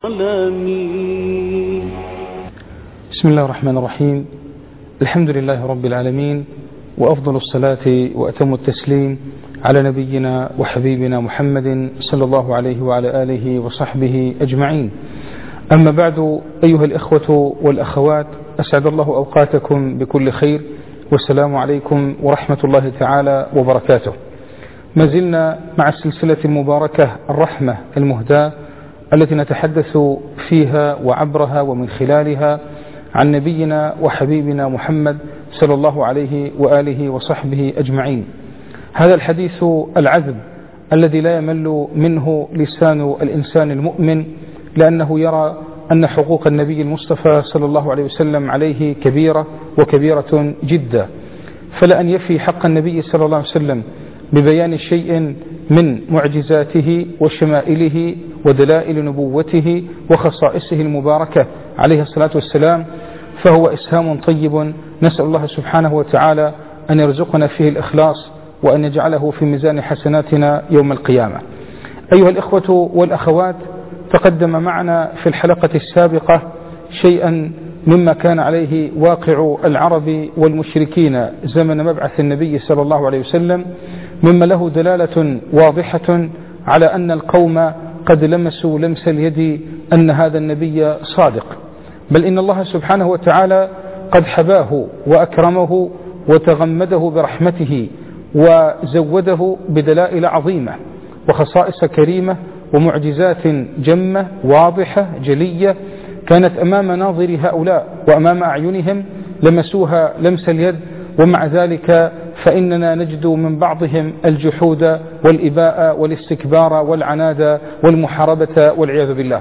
بسم الله الرحمن الرحيم. الحمد لله رب العالمين، وأفضل الصلاة وأتم التسليم على نبينا وحبيبنا محمد صلى الله عليه وعلى آله وصحبه أجمعين. أما بعد، أيها الإخوة والأخوات، أسعد الله أوقاتكم بكل خير، والسلام عليكم ورحمة الله تعالى وبركاته. ما زلنا مع السلسلة المباركة الرحمة المهداة التي نتحدث فيها وعبرها ومن خلالها عن نبينا وحبيبنا محمد صلى الله عليه وآله وصحبه أجمعين. هذا الحديث العذب الذي لا يمل منه لسان الإنسان المؤمن، لأنه يرى أن حقوق النبي المصطفى صلى الله عليه وسلم عليه كبيرة وكبيرة جدا، فلأن يفي حق النبي صلى الله عليه وسلم ببيان شيء من معجزاته وشمائله ودلائل نبوته وخصائصه المباركة عليه الصلاة والسلام، فهو إسهام طيب. نسأل الله سبحانه وتعالى أن يرزقنا فيه الإخلاص، وأن يجعله في ميزان حسناتنا يوم القيامة. أيها الإخوة والأخوات، تقدم معنا في الحلقة السابقة شيئا مما كان عليه واقع العرب والمشركين زمن مبعث النبي صلى الله عليه وسلم، مما له دلالة واضحة على أن القوم قد لمسوا لمس اليد أن هذا النبي صادق، بل إن الله سبحانه وتعالى قد حباه وأكرمه وتغمده برحمته وزوده بدلائل عظيمة وخصائص كريمة ومعجزات جمة واضحة جلية كانت أمام ناظر هؤلاء وأمام أعينهم لمسوها لمس اليد، ومع ذلك فإننا نجد من بعضهم الجحود والإباء والاستكبار والعناد والمحاربة والعياذ بالله.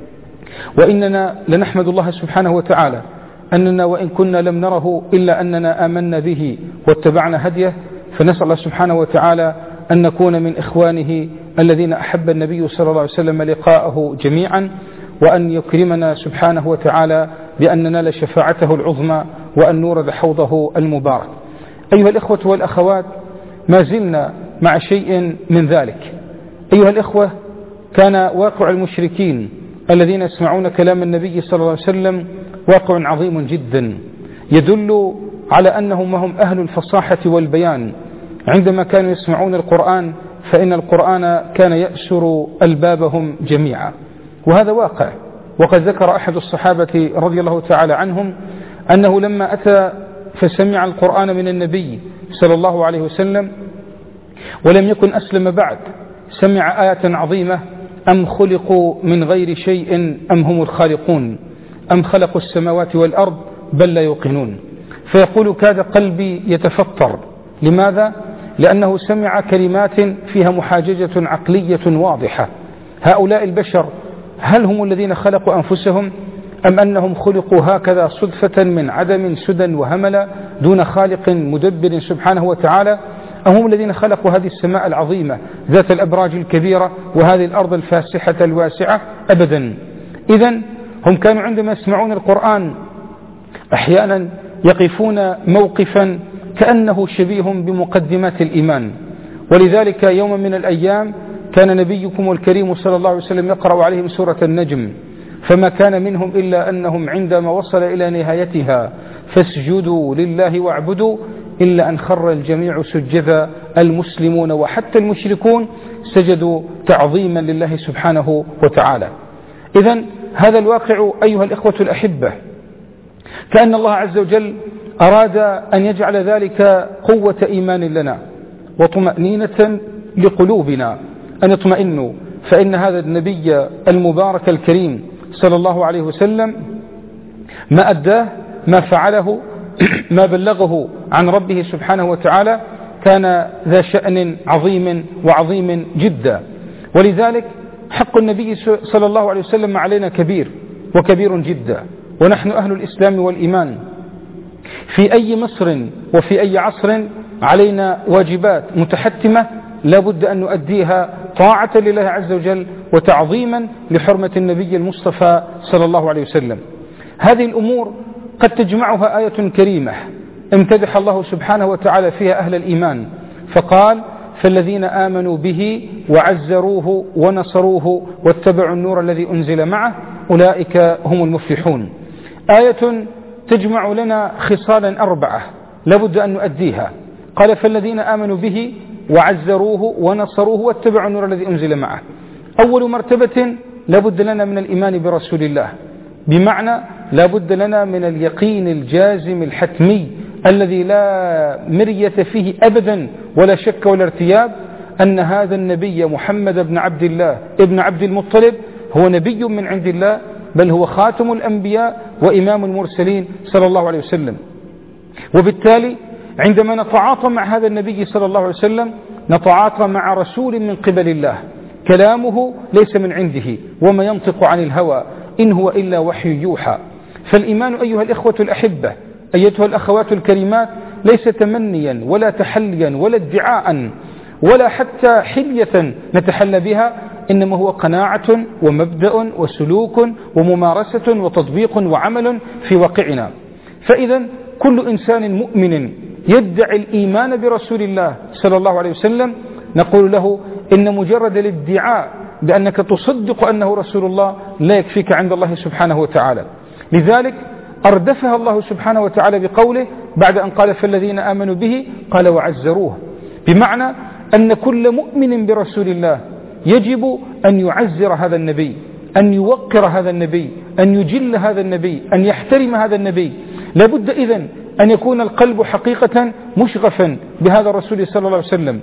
وإننا لنحمد الله سبحانه وتعالى أننا وإن كنا لم نره إلا أننا آمنا به واتبعنا هديه، فنسأل الله سبحانه وتعالى أن نكون من إخوانه الذين أحب النبي صلى الله عليه وسلم لقاءه جميعا، وأن يكرمنا سبحانه وتعالى بأن ننال شفاعته العظمى وأن نورد حوضه المبارك. أيها الإخوة والأخوات، ما زلنا مع شيء من ذلك. أيها الإخوة، كان واقع المشركين الذين يسمعون كلام النبي صلى الله عليه وسلم واقع عظيم جدا، يدل على أنهم هم أهل الفصاحة والبيان. عندما كانوا يسمعون القرآن فإن القرآن كان يأسر ألبابهم جميعا، وهذا واقع. وقد ذكر أحد الصحابة رضي الله تعالى عنهم أنه لما أتى فسمع القرآن من النبي صلى الله عليه وسلم ولم يكن أسلم بعد، سمع آية عظيمة: أم خلقوا من غير شيء أم هم الخالقون أم خلقوا السماوات والأرض بل لا يوقنون. فيقول: كاد قلبي يتفطر. لماذا؟ لأنه سمع كلمات فيها محاججة عقلية واضحة. هؤلاء البشر هل هم الذين خلقوا أنفسهم، أم أنهم خلقوا هكذا صدفة من عدم سدى وهملا دون خالق مدبر سبحانه وتعالى؟ أم هم الذين خلقوا هذه السماء العظيمة ذات الأبراج الكبيرة وهذه الأرض الفاسحة الواسعة؟ أبدا. إذن هم كانوا عندما يسمعون القرآن أحيانا يقفون موقفا كأنه شبيه بمقدمات الإيمان. ولذلك يوم من الأيام كان نبيكم الكريم صلى الله عليه وسلم يقرأ عليهم سورة النجم، فما كان منهم إلا أنهم عندما وصل إلى نهايتها فاسجدوا لله واعبدوا إلا أن خر الجميع سجدا، المسلمون وحتى المشركون سجدوا تعظيما لله سبحانه وتعالى. إذن هذا الواقع أيها الإخوة الأحبة، كأن الله عز وجل أراد أن يجعل ذلك قوة إيمان لنا وطمأنينة لقلوبنا، أن يطمئنوا، فإن هذا النبي المبارك الكريم صلى الله عليه وسلم ما أداه ما فعله ما بلغه عن ربه سبحانه وتعالى كان ذا شأن عظيم وعظيم جدا. ولذلك حق النبي صلى الله عليه وسلم علينا كبير وكبير جدا، ونحن أهل الإسلام والإيمان في أي مصر وفي أي عصر علينا واجبات متحتمة لا بد أن نؤديها طاعة لله عز وجل وتعظيما لحرمة النبي المصطفى صلى الله عليه وسلم. هذه الأمور قد تجمعها آية كريمة امتدح الله سبحانه وتعالى فيها أهل الإيمان، فقال: فالذين آمنوا به وعزروه ونصروه واتبعوا النور الذي أنزل معه أولئك هم المفلحون. آية تجمع لنا خصالا 4 لابد أن نؤديها. قال فالذين آمنوا به وعزروه ونصروه واتبعوا النور الذي أنزل معه. أول مرتبة لابد لنا من الإيمان برسول الله، بمعنى لابد لنا من اليقين الجازم الحتمي الذي لا مرية فيه أبدا ولا شك ولا ارتياب أن هذا النبي محمد بن عبد الله ابن عبد المطلب هو نبي من عند الله، بل هو خاتم الأنبياء وإمام المرسلين صلى الله عليه وسلم. وبالتالي عندما نتعاطى مع هذا النبي صلى الله عليه وسلم نتعاطى مع رسول من قبل الله، كلامه ليس من عنده وما ينطق عن الهوى إن هو إلا وحي يوحى. فالإيمان أيها الإخوة الأحبة أيتها الأخوات الكريمات ليس تمنيا ولا تحليا ولا ادعاء ولا حتى حلية نتحلى بها، إنما هو قناعة ومبدأ وسلوك وممارسة وتطبيق وعمل في واقعنا. فإذا كل إنسان مؤمن يدعي الإيمان برسول الله صلى الله عليه وسلم نقول له إن مجرد الادعاء بأنك تصدق أنه رسول الله لا يكفيك عند الله سبحانه وتعالى. لذلك أردفها الله سبحانه وتعالى بقوله بعد أن قال فالذين آمنوا به قال وعزروه، بمعنى أن كل مؤمن برسول الله يجب أن يعزر هذا النبي، أن يوقر هذا النبي، أن يجل هذا النبي، أن يحترم هذا النبي. لابد إذن أن يكون القلب حقيقة مشغفا بهذا الرسول صلى الله عليه وسلم،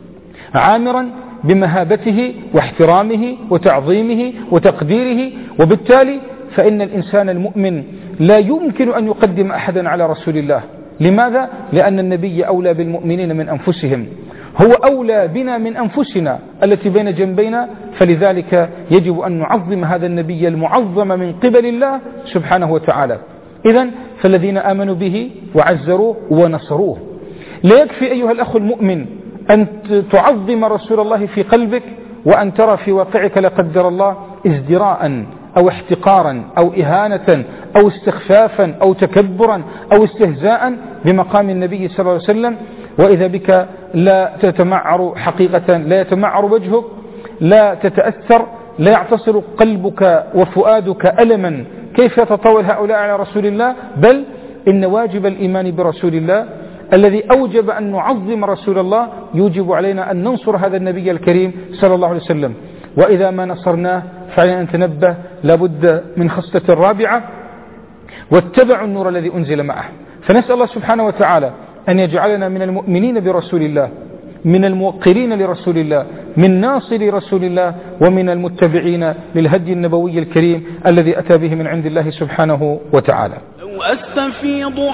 عامرا بمهابته واحترامه وتعظيمه وتقديره. وبالتالي فإن الإنسان المؤمن لا يمكن أن يقدم أحدا على رسول الله. لماذا؟ لأن النبي أولى بالمؤمنين من أنفسهم، هو أولى بنا من أنفسنا التي بين جنبينا. فلذلك يجب أن نعظم هذا النبي المعظم من قبل الله سبحانه وتعالى. إذن فالذين آمنوا به وعزروه ونصروه. لا يكفي أيها الأخ المؤمن أن تعظم رسول الله في قلبك وأن ترى في واقعك لا قدر الله ازدراء أو احتقارا أو إهانة أو استخفافا أو تكبرا أو استهزاء بمقام النبي صلى الله عليه وسلم، وإذا بك لا تتمعر حقيقة، لا يتمعر وجهك، لا تتأثر، لا يعتصر قلبك وفؤادك ألما كيف يتطاول هؤلاء على رسول الله. بل إن واجب الإيمان برسول الله الذي أوجب أن نعظم رسول الله يوجب علينا أن ننصر هذا النبي الكريم صلى الله عليه وسلم. وإذا ما نصرناه فعلينا أن نتنبه لابد من خصلة الرابعة: واتبعوا النور الذي أنزل معه. فنسأل الله سبحانه وتعالى أن يجعلنا من المؤمنين برسول الله، من الموقرين لرسول الله، من ناصر رسول الله، ومن المتبعين للهدي النبوي الكريم الذي أتى به من عند الله سبحانه وتعالى. لو أستفيض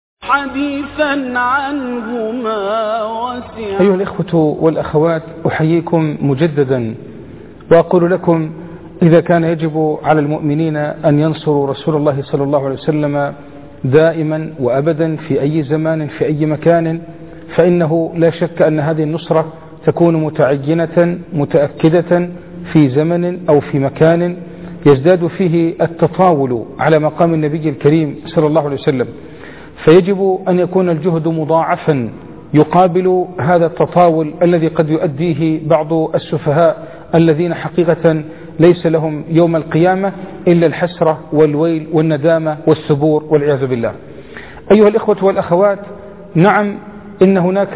حديثا عنهما وسعا. أيها الإخوة والأخوات، أحييكم مجددا وأقول لكم إذا كان يجب على المؤمنين أن ينصروا رسول الله صلى الله عليه وسلم دائما وأبدا في أي زمان في أي مكان، فإنه لا شك أن هذه النصرة تكون متعينة متأكدة في زمن أو في مكان يزداد فيه التطاول على مقام النبي الكريم صلى الله عليه وسلم. فيجب أن يكون الجهد مضاعفا يقابل هذا التطاول الذي قد يؤديه بعض السفهاء الذين حقيقة ليس لهم يوم القيامة إلا الحسرة والويل والندامة والثبور والعياذ بالله. أيها الإخوة والأخوات، نعم إن هناك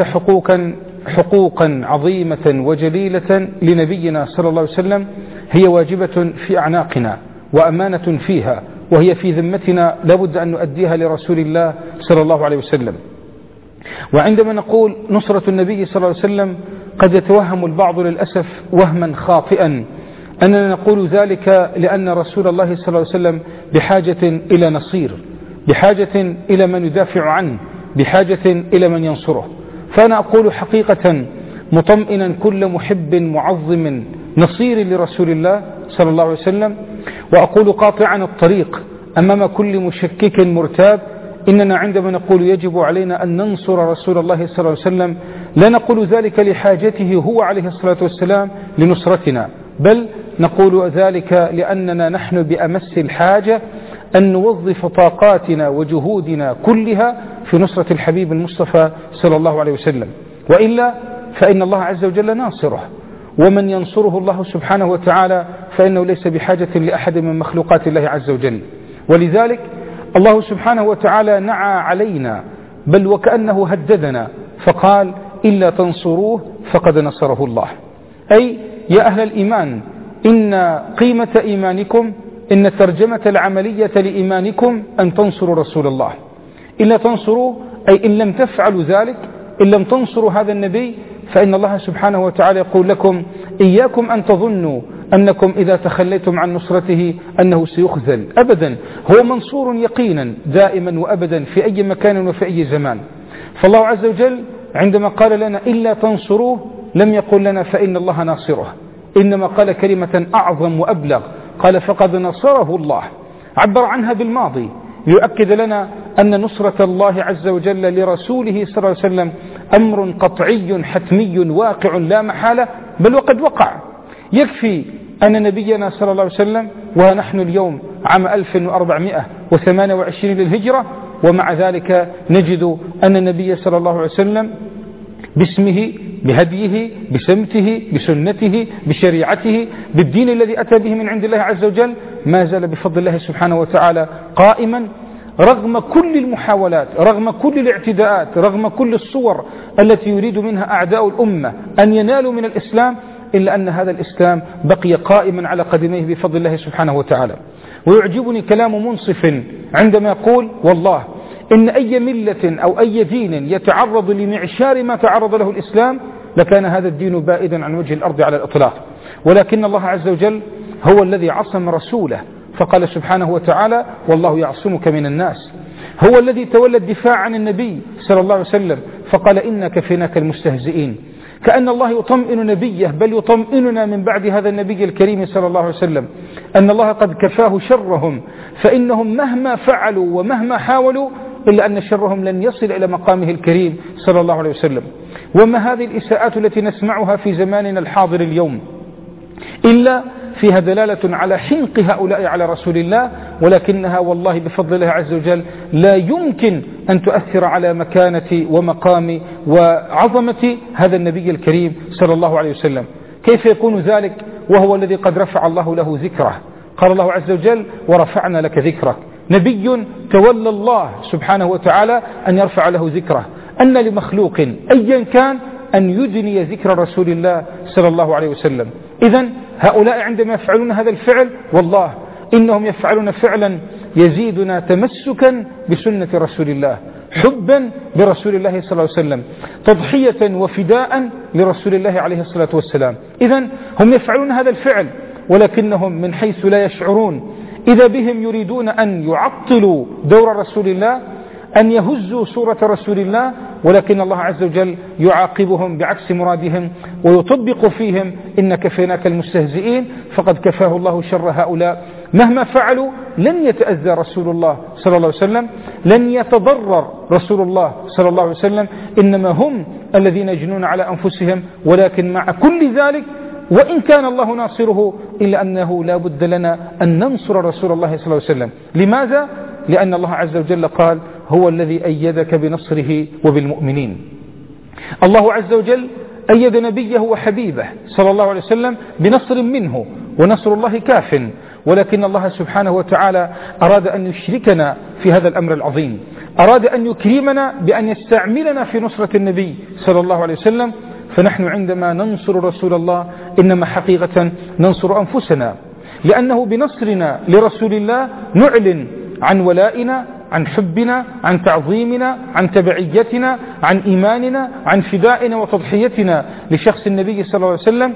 حقوقا عظيمة وجليلة لنبينا صلى الله عليه وسلم هي واجبة في أعناقنا وأمانة فيها، وهي في ذمتنا لابد أن نؤديها لرسول الله صلى الله عليه وسلم. وعندما نقول نصرة النبي صلى الله عليه وسلم قد يتوهم البعض للأسف وهما خاطئا أننا نقول ذلك لأن رسول الله صلى الله عليه وسلم بحاجة إلى نصير، بحاجة إلى من يدافع عنه، بحاجة إلى من ينصره. فأنا أقول حقيقة مطمئنا كل محب معظم نصير لرسول الله صلى الله عليه وسلم، وأقول قاطعا الطريق أمام كل مشكك مرتاب إننا عندما نقول يجب علينا أن ننصر رسول الله صلى الله عليه وسلم لا نقول ذلك لحاجته هو عليه الصلاة والسلام لنصرتنا، بل نقول ذلك لأننا نحن بأمس الحاجة أن نوظف طاقاتنا وجهودنا كلها في نصرة الحبيب المصطفى صلى الله عليه وسلم. وإلا فإن الله عز وجل ناصره، ومن ينصره الله سبحانه وتعالى فإنه ليس بحاجة لأحد من مخلوقات الله عز وجل. ولذلك الله سبحانه وتعالى نعى علينا، بل وكأنه هددنا فقال: إلا تنصروه فقد نصره الله. أي يا أهل الإيمان، إن قيمة إيمانكم، إن الترجمة العملية لإيمانكم أن تنصروا رسول الله. إلا تنصروه أي إن لم تفعلوا ذلك، إن لم تنصروا هذا النبي، فإن الله سبحانه وتعالى يقول لكم: إياكم أن تظنوا أنكم إذا تخليتم عن نصرته أنه سيخذل. أبدا، هو منصور يقينا دائما وأبدا في أي مكان وفي أي زمان. فالله عز وجل عندما قال لنا إلا تنصروه لم يقل لنا فإن الله ناصره، إنما قال كلمة أعظم وأبلغ، قال: فقد نصره الله. عبر عنها بالماضي ليؤكد لنا أن نصرة الله عز وجل لرسوله صلى الله عليه وسلم أمر قطعي حتمي واقع لا محالة، بل وقد وقع. يكفي أن نبينا صلى الله عليه وسلم، ونحن اليوم عام 1428 للهجرة، ومع ذلك نجد أن النبي صلى الله عليه وسلم باسمه، بهديه، بسمته، بسنته، بشريعته، بالدين الذي أتى به من عند الله عز وجل، ما زال بفضل الله سبحانه وتعالى قائما رغم كل المحاولات، رغم كل الاعتداءات، رغم كل الصور التي يريد منها أعداء الأمة أن ينالوا من الإسلام، إلا أن هذا الإسلام بقي قائما على قدميه بفضل الله سبحانه وتعالى. ويعجبني كلام منصف عندما يقول: والله إن أي ملة أو أي دين يتعرض لمعشار ما تعرض له الإسلام لكان هذا الدين بائدا عن وجه الأرض على الإطلاق، ولكن الله عز وجل هو الذي عصم رسوله، فقال سبحانه وتعالى: والله يعصمك من الناس. هو الذي تولى الدفاع عن النبي صلى الله عليه وسلم، فقال: إنا كفيناك المستهزئين. كأن الله يطمئن نبيه، بل يطمئننا من بعد هذا النبي الكريم صلى الله عليه وسلم، أن الله قد كفاه شرهم، فإنهم مهما فعلوا ومهما حاولوا إلا أن شرهم لن يصل إلى مقامه الكريم صلى الله عليه وسلم. وما هذه الإساءات التي نسمعها في زماننا الحاضر اليوم إلا فيها دلالة على حنق هؤلاء على رسول الله، ولكنها والله بفضل الله عز وجل لا يمكن أن تؤثر على مكانة ومقام وعظمة هذا النبي الكريم صلى الله عليه وسلم. كيف يكون ذلك وهو الذي قد رفع الله له ذكره؟ قال الله عز وجل: ورفعنا لك ذكرك. نبي تولى الله سبحانه وتعالى أن يرفع له ذكره. أن لمخلوق أيا كان أن يدني ذكر رسول الله صلى الله عليه وسلم. إذن هؤلاء عندما يفعلون هذا الفعل والله إنهم يفعلون فعلا يزيدنا تمسكا بسنة رسول الله، حبا برسول الله صلى الله عليه وسلم، تضحية وفداء لرسول الله عليه الصلاة والسلام. إذن هم يفعلون هذا الفعل، ولكنهم من حيث لا يشعرون إذا بهم يريدون أن يعطلوا دور رسول الله، أن يهزوا صورة رسول الله، ولكن الله عز وجل يعاقبهم بعكس مرادهم ويطبق فيهم: إن كفيناك المستهزئين. فقد كفاه الله شر هؤلاء. مهما فعلوا لن يتأذى رسول الله صلى الله عليه وسلم، لن يتضرر رسول الله صلى الله عليه وسلم، إنما هم الذين يجنون على أنفسهم. ولكن مع كل ذلك وإن كان الله ناصره إلا أنه لا بد لنا أن ننصر رسول الله صلى الله عليه وسلم. لماذا؟ لأن الله عز وجل قال: هو الذي أيدك بنصره وبالمؤمنين. الله عز وجل أيد نبيه وحبيبه صلى الله عليه وسلم بنصر منه، ونصر الله كاف، ولكن الله سبحانه وتعالى أراد أن يشركنا في هذا الأمر العظيم، أراد أن يكرمنا بأن يستعملنا في نصرة النبي صلى الله عليه وسلم. فنحن عندما ننصر رسول الله إنما حقيقة ننصر أنفسنا، لأنه بنصرنا لرسول الله نعلن عن ولائنا، عن حبنا، عن تعظيمنا، عن تبعيتنا، عن إيماننا، عن فدائنا وتضحيتنا لشخص النبي صلى الله عليه وسلم.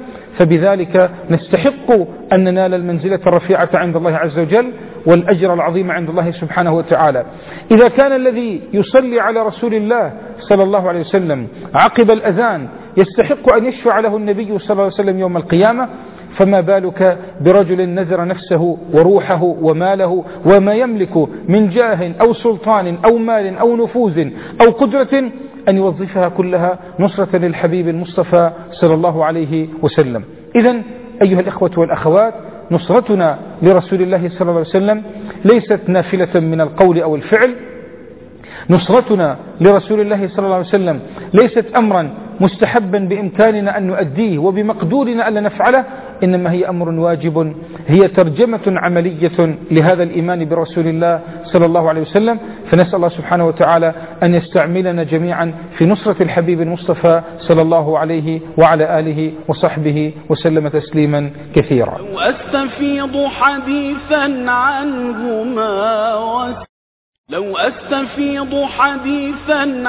فبذلك نستحق أن ننال المنزلة الرفيعة عند الله عز وجل والأجر العظيم عند الله سبحانه وتعالى. إذا كان الذي يصلي على رسول الله صلى الله عليه وسلم عقب الأذان يستحق أن يشفع له النبي صلى الله عليه وسلم يوم القيامة، فما بالك برجل نذر نفسه وروحه وماله وما يملك من جاه أو سلطان أو مال أو نفوذ أو قدرة أن يوظفها كلها نصرة للحبيب المصطفى صلى الله عليه وسلم. إذن أيها الإخوة والأخوات، نصرتنا لرسول الله صلى الله عليه وسلم ليست نافلة من القول أو الفعل. نصرتنا لرسول الله صلى الله عليه وسلم ليست أمرا مستحبا بإمكاننا أن نؤديه وبمقدورنا ألا نفعله، إنما هي أمر واجب، هي ترجمة عملية لهذا الإيمان برسول الله صلى الله عليه وسلم. فنسأل الله سبحانه وتعالى أن يستعملنا جميعا في نصرة الحبيب المصطفى صلى الله عليه وعلى آله وصحبه وسلم تسليما كثيرا. لو أستفيض حديثا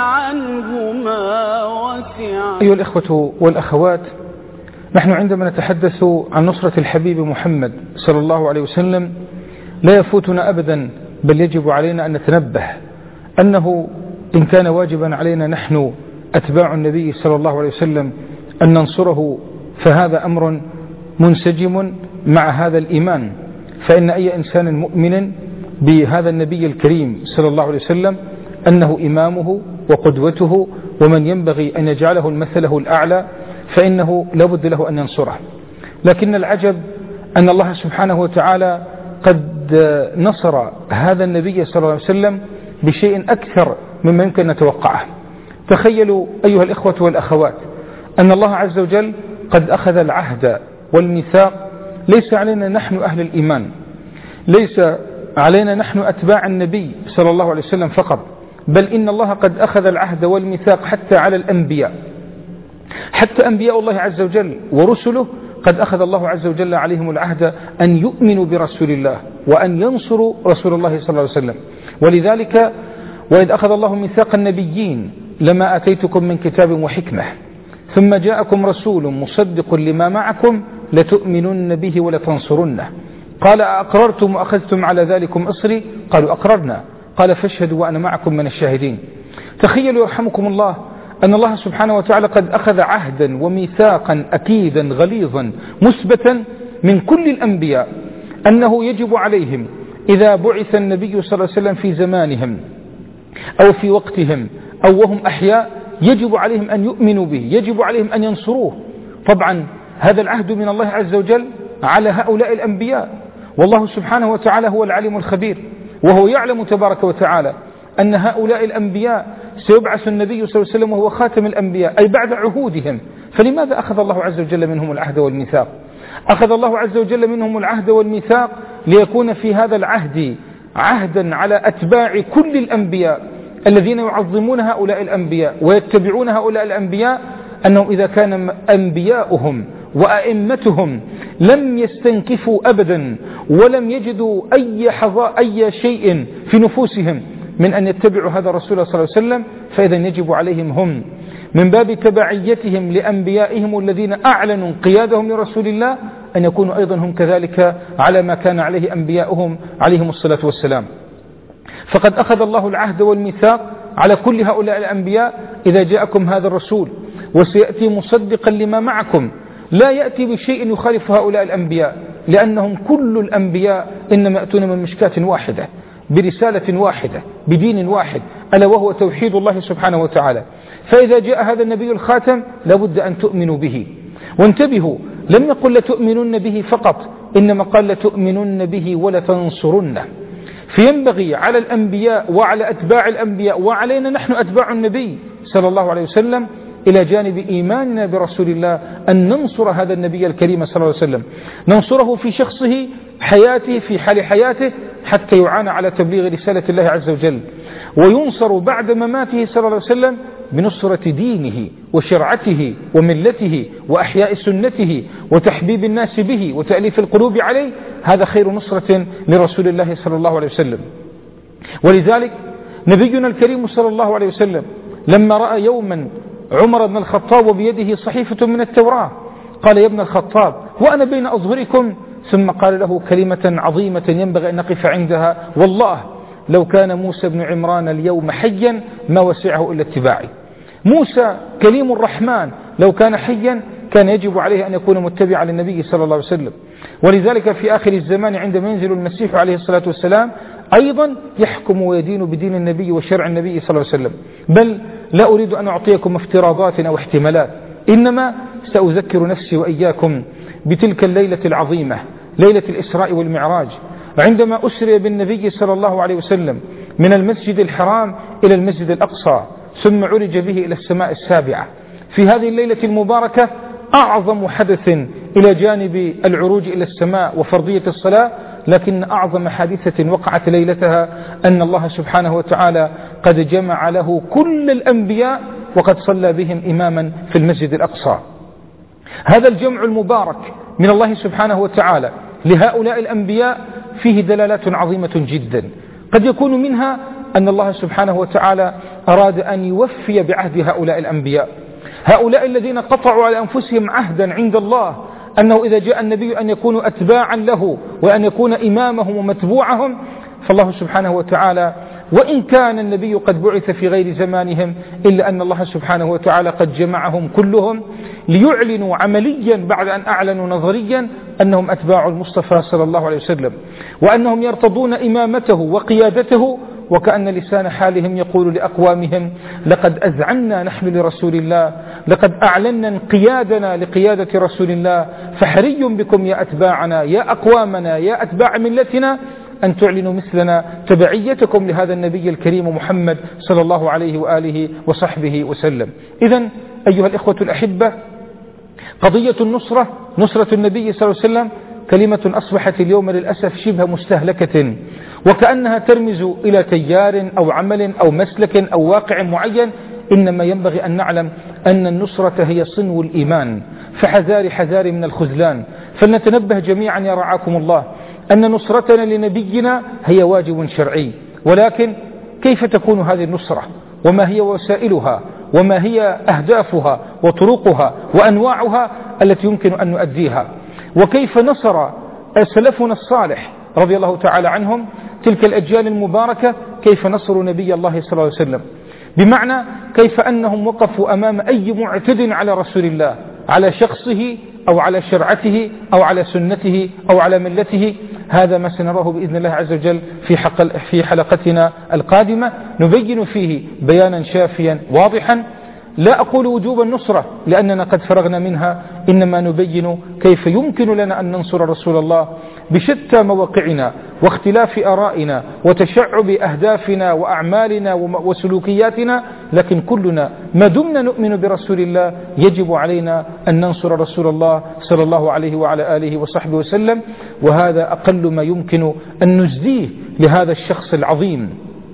عنهما وسعا. أيها الإخوة والأخوات، نحن عندما نتحدث عن نصرة الحبيب محمد صلى الله عليه وسلم لا يفوتنا أبدا، بل يجب علينا أن نتنبه أنه إن كان واجبا علينا نحن أتباع النبي صلى الله عليه وسلم أن ننصره، فهذا أمر منسجم مع هذا الإيمان. فإن أي إنسان مؤمن بهذا النبي الكريم صلى الله عليه وسلم أنه إمامه وقدوته ومن ينبغي أن يجعله المثله الأعلى، فإنه لابد له أن ينصره. لكن العجب أن الله سبحانه وتعالى قد نصر هذا النبي صلى الله عليه وسلم بشيء أكثر مما يمكن أن نتوقعه. تخيلوا أيها الإخوة والأخوات أن الله عز وجل قد أخذ العهد والميثاق، ليس علينا نحن أهل الإيمان، ليس علينا نحن أتباع النبي صلى الله عليه وسلم فقط، بل إن الله قد أخذ العهد والميثاق حتى على الأنبياء، حتى أنبياء الله عز وجل ورسله قد أخذ الله عز وجل عليهم العهد أن يؤمنوا برسول الله وأن ينصروا رسول الله صلى الله عليه وسلم. ولذلك وإذ أخذ الله ميثاق النبيين لما آتيتكم من كتاب وحكمة ثم جاءكم رسول مصدق لما معكم لتؤمنن به ولتنصرنه. قال أقررتم وأخذتم على ذلكم إصري؟ قالوا أقررنا. قال فاشهدوا وأنا معكم من الشاهدين. تخيلوا يرحمكم الله أن الله سبحانه وتعالى قد أخذ عهدا وميثاقا أكيدا غليظا مثبتا من كل الأنبياء أنه يجب عليهم إذا بعث النبي صلى الله عليه وسلم في زمانهم أو في وقتهم أو وهم أحياء يجب عليهم أن يؤمنوا به، يجب عليهم أن ينصروه. طبعا هذا العهد من الله عز وجل على هؤلاء الأنبياء، والله سبحانه وتعالى هو العليم الخبير، وهو يعلم تبارك وتعالى أن هؤلاء الأنبياء سيبعث النبي صلى الله عليه وسلم وهو خاتم الأنبياء أي بعد عهودهم. فلماذا أخذ الله عز وجل منهم العهد والميثاق؟ أخذ الله عز وجل منهم العهد والميثاق ليكون في هذا العهد عهدا على أتباع كل الأنبياء الذين يعظمون هؤلاء الأنبياء ويتبعون هؤلاء الأنبياء، أنهم إذا كان أنبياؤهم وأئمتهم لم يستنكفوا أبدا ولم يجدوا أي شيء في نفوسهم من أن يتبعوا هذا الرسول صلى الله عليه وسلم، فإذا يجب عليهم هم من باب تبعيتهم لأنبيائهم الذين أعلنوا قيادهم لرسول الله أن يكونوا أيضا هم كذلك على ما كان عليه أنبياؤهم عليهم الصلاة والسلام. فقد أخذ الله العهد والميثاق على كل هؤلاء الأنبياء إذا جاءكم هذا الرسول وسيأتي مصدقا لما معكم، لا يأتي بشيء يخالف هؤلاء الأنبياء، لأنهم كل الأنبياء إنما يأتون من مشكاة واحدة برسالة واحدة بدين واحد، ألا وهو توحيد الله سبحانه وتعالى. فإذا جاء هذا النبي الخاتم لابد أن تؤمنوا به. وانتبهوا، لم يقل لتؤمنن به فقط، إنما قال لتؤمنن به ولتنصرنه. فينبغي على الأنبياء وعلى أتباع الأنبياء وعلينا نحن أتباع النبي صلى الله عليه وسلم إلى جانب إيماننا برسول الله أن ننصر هذا النبي الكريم صلى الله عليه وسلم، ننصره في شخصه حياته في حال حياته حتى يعان على تبليغ رسالة الله عز وجل، وينصر بعد مماته صلى الله عليه وسلم بنصرة دينه وشرعته وملته وأحياء سنته وتحبيب الناس به وتأليف القلوب عليه. هذا خير نصرة لرسول الله صلى الله عليه وسلم. ولذلك نبينا الكريم صلى الله عليه وسلم لما رأى يوما عمر بن الخطاب وبيده صحيفة من التوراة قال يا ابن الخطاب وأنا بين أظهركم، ثم قال له كلمة عظيمة ينبغي أن نقف عندها: والله لو كان موسى بن عمران اليوم حيا ما وسعه إلا اتباعي. موسى كليم الرحمن لو كان حيا كان يجب عليه أن يكون متبعا للنبي صلى الله عليه وسلم. ولذلك في آخر الزمان عندما ينزل المسيح عليه الصلاة والسلام أيضا يحكم ويدين بدين النبي وشرع النبي صلى الله عليه وسلم. بل لا أريد أن أعطيكم افتراضات أو احتمالات، إنما سأذكر نفسي وإياكم بتلك الليلة العظيمة، ليلة الإسراء والمعراج، عندما أسري بالنبي صلى الله عليه وسلم من المسجد الحرام إلى المسجد الأقصى ثم عرج به إلى السماء السابعة. في هذه الليلة المباركة أعظم حدث إلى جانب العروج إلى السماء وفرضية الصلاة، لكن أعظم حادثة وقعت ليلتها أن الله سبحانه وتعالى قد جمع له كل الأنبياء وقد صلى بهم إماما في المسجد الأقصى. هذا الجمع المبارك من الله سبحانه وتعالى لهؤلاء الأنبياء فيه دلالات عظيمة جدا، قد يكون منها أن الله سبحانه وتعالى أراد أن يوفي بعهد هؤلاء الأنبياء، هؤلاء الذين قطعوا على أنفسهم عهدا عند الله أنه إذا جاء النبي أن يكونوا أتباعا له وأن يكون إمامهم ومتبوعهم. فالله سبحانه وتعالى وإن كان النبي قد بعث في غير زمانهم إلا أن الله سبحانه وتعالى قد جمعهم كلهم ليعلنوا عمليا بعد أن أعلنوا نظريا أنهم أتباع المصطفى صلى الله عليه وسلم، وأنهم يرتضون إمامته وقيادته، وكأن لسان حالهم يقول لأقوامهم لقد أذعنا نحن لرسول الله، لقد أعلنا انقيادنا لقيادة رسول الله، فحري بكم يا أتباعنا يا أقوامنا يا أتباع ملتنا أن تعلنوا مثلنا تبعيتكم لهذا النبي الكريم محمد صلى الله عليه وآله وصحبه وسلم. إذن أيها الإخوة الأحبة، قضية النصرة، نصرة النبي صلى الله عليه وسلم، كلمة أصبحت اليوم للأسف شبه مستهلكة، وكأنها ترمز إلى تيار أو عمل أو مسلك أو واقع معين. إنما ينبغي أن نعلم أن النصرة هي صنو الإيمان، فحذار حذار من الخذلان. فلنتنبه جميعا يا رعاكم الله أن نصرتنا لنبينا هي واجب شرعي، ولكن كيف تكون هذه النصرة، وما هي وسائلها، وما هي أهدافها وطرقها وأنواعها التي يمكن أن نؤديها، وكيف نصر سلفنا الصالح رضي الله تعالى عنهم تلك الأجيال المباركة، كيف نصروا نبي الله صلى الله عليه وسلم، بمعنى كيف أنهم وقفوا أمام أي معتد على رسول الله، على شخصه أو على شرعته أو على سنته أو على ملته. هذا ما سنراه بإذن الله عز وجل في حلقتنا القادمة، نبين فيه بيانا شافيا واضحا. لا أقول وجوب النصرة لأننا قد فرغنا منها، إنما نبين كيف يمكن لنا أن ننصر رسول الله بشتى مواقعنا واختلاف آرائنا وتشعب أهدافنا وأعمالنا وسلوكياتنا، لكن كلنا ما دمنا نؤمن برسول الله يجب علينا أن ننصر رسول الله صلى الله عليه وعلى آله وصحبه وسلم. وهذا أقل ما يمكن أن نجزيه لهذا الشخص العظيم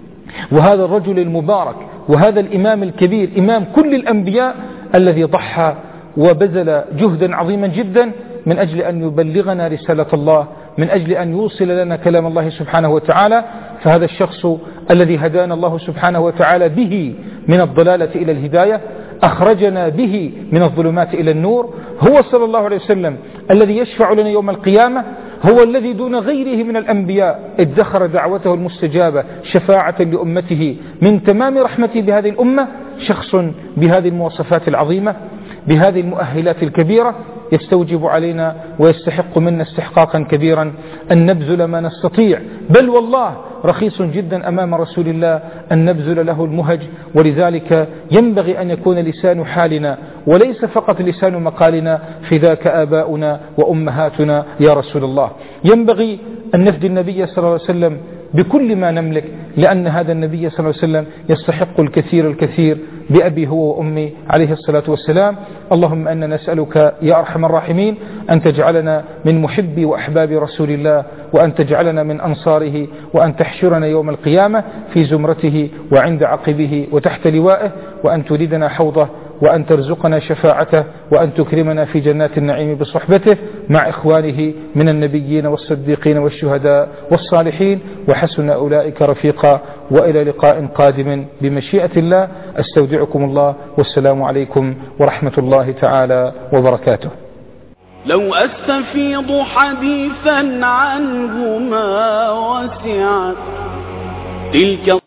وهذا الرجل المبارك وهذا الإمام الكبير، إمام كل الأنبياء، الذي ضحى وبذل جهدا عظيما جدا من أجل أن يبلغنا رسالة الله، من أجل أن يوصل لنا كلام الله سبحانه وتعالى. فهذا الشخص الذي هدانا الله سبحانه وتعالى به من الضلالة إلى الهداية، أخرجنا به من الظلمات إلى النور، هو صلى الله عليه وسلم الذي يشفع لنا يوم القيامة، هو الذي دون غيره من الأنبياء ادخر دعوته المستجابة شفاعة لأمته من تمام رحمته بهذه الأمة. شخص بهذه المواصفات العظيمة بهذه المؤهلات الكبيرة يستوجب علينا ويستحق منا استحقاقا كبيرا أن نبذل ما نستطيع، بل والله رخيص جدا أمام رسول الله أن نبذل له المهج. ولذلك ينبغي أن يكون لسان حالنا وليس فقط لسان مقالنا فذاك آباؤنا وأمهاتنا يا رسول الله. ينبغي أن نفدي النبي صلى الله عليه وسلم بكل ما نملك، لأن هذا النبي صلى الله عليه وسلم يستحق الكثير الكثير بأبي هو وأمي عليه الصلاة والسلام. اللهم أننا نسألك يا أرحم الراحمين أن تجعلنا من محبي وأحباب رسول الله، وأن تجعلنا من أنصاره، وأن تحشرنا يوم القيامة في زمرته وعند عقبه وتحت لوائه، وأن تريدنا حوضه، وأن ترزقنا شفاعته، وأن تكرمنا في جنات النعيم بصحبته مع إخوانه من النبيين والصديقين والشهداء والصالحين، وحسن أولئك رفيقا. وإلى لقاء قادم بمشيئة الله، أستودعكم الله، والسلام عليكم ورحمة الله تعالى وبركاته. لو أستفيض حديثا عنه ما وسعت تلك